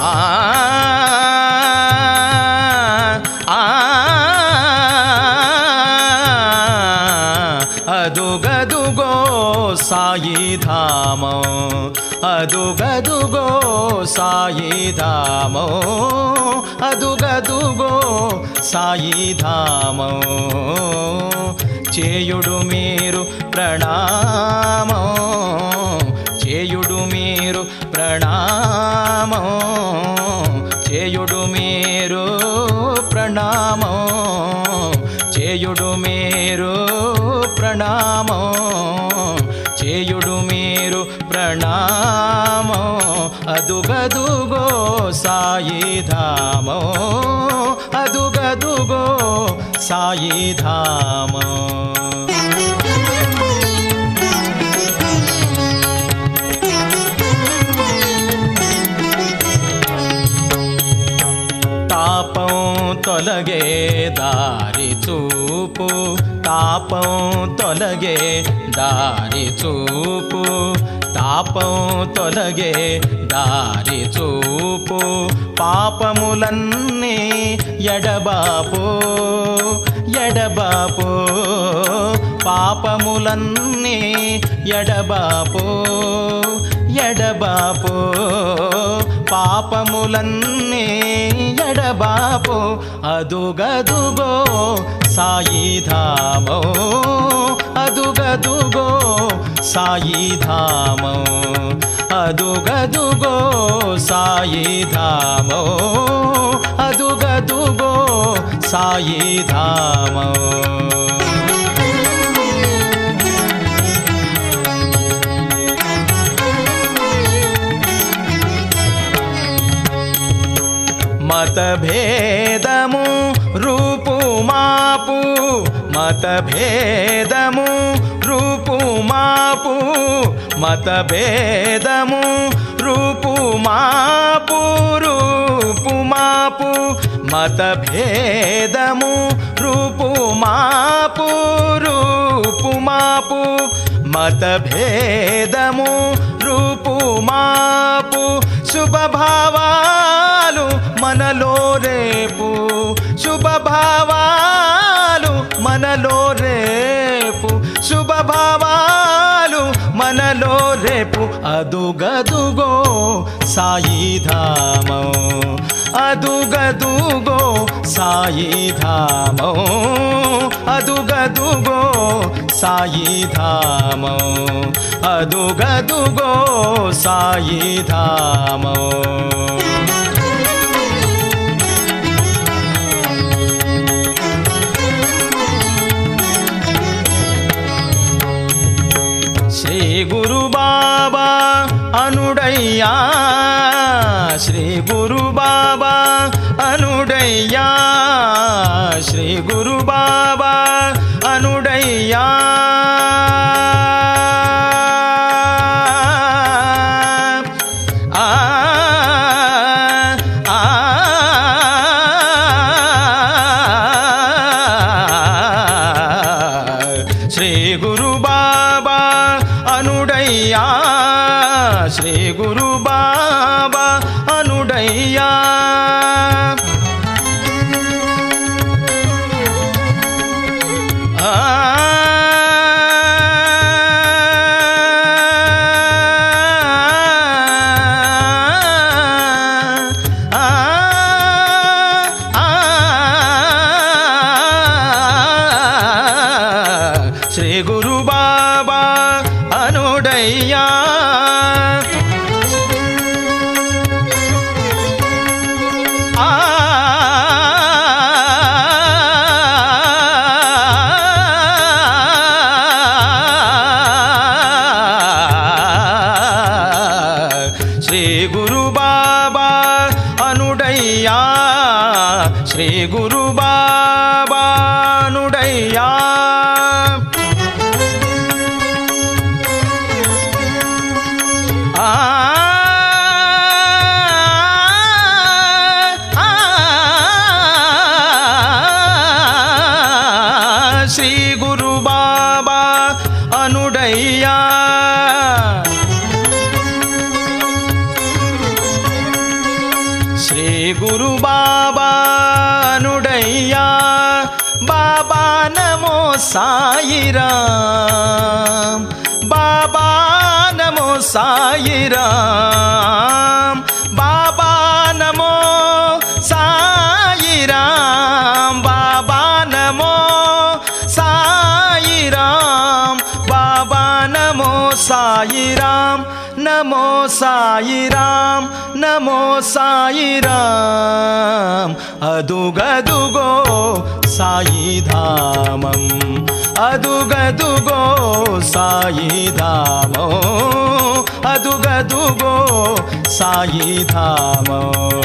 అదుగదుగో సాయి ధామో అదుగదుగో సాయి ధామో అదుగదుగో సాయి ధామో చేయుడు మీరు ప్రణామో చేయుడు మీరు ప్రణామో చేయుడు మీరు ప్రణామో చేయుడు మీరు ప్రణామో చేయుడు మీరు ప్రణామో అదుగదుగో సాయి ధామో అదుగదుగో సాయి ధామో తాపం తొలగే దారి చూపు తాపం తొలగే దారి చూపు తాపం తొలగే దారి చూపు పాపములన్నీ ఎడబాపు ఎడబాపు పాపములన్నీ ఎడబాపు ఎడబాపు పాపములన్నీ ఎడబాపు అదుగదుగో సాయి ధామో అదుగదుగో సాయి ధామో అదుగదుగో సాయి ధామో అదుగదుగో సాయి ధామో मतभेदमु रूपु मापु मतभेदमु रूपु मापु मतभेदमु रूपु मापु रूपु मापु मतभेदमु रूपु मापु रूपु मापु मतभेदमु रूपु मापु शुभ भावालु మనలో రేపు శుభ భావాలు మనలో రేపు శుభ భావాలు మనలో రేపు అదుగదుగో సాయి ధామో అదుగదుగో సాయి ధామో అదుగదుగో సాయి ధామో అదుగదుగో సాయి ధామో శ్రీ గురు బాబా అనుడయ్యా శ్రీ గురు బాబా అనుడయ్యా శ్రీ గురు బాబా అనుడయ్యా శ్రీ గురు బాబా అనుడయ్యా శ్రీ గురు బాబా అనుడయ్యా శ్రీ గురు బాబా అనుడయ్యా శ్రీ గురు బాబా అనుడయ్యా శ్రీ గురు బాబా అనుడయ్యా శ్రీ గురు బాబా అనుడయ్యా గురు బాబా అనుడయ్యా బాబా నమో సాయిరాం బాబా నమో సాయిరాం బాబా నమో సాయిరాం బాబా నమో సాయిరాం బాబా నమో సాయిరాం నమో సాయిరాం నమో సాయిరాం అదుగదుగో సాయిధామం అదుగదుగో సాయిధామో అదుగదుగో సాయిధామో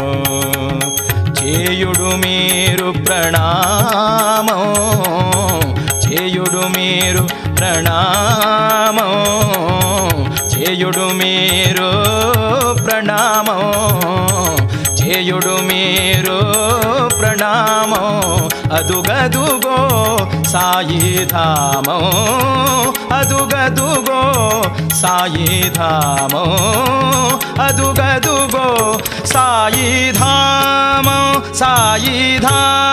చేయుడు మీరు ప్రణామో చేయుడు మీరు ప్రణామో చేయుడు మీరు ప్రణామో చేయుడు మీరు ప్రణామో అదుగదుగో సాయిధామో అదుగదుగో సాయిధామో అదుగదుగో సాయిధామో సాయిధామో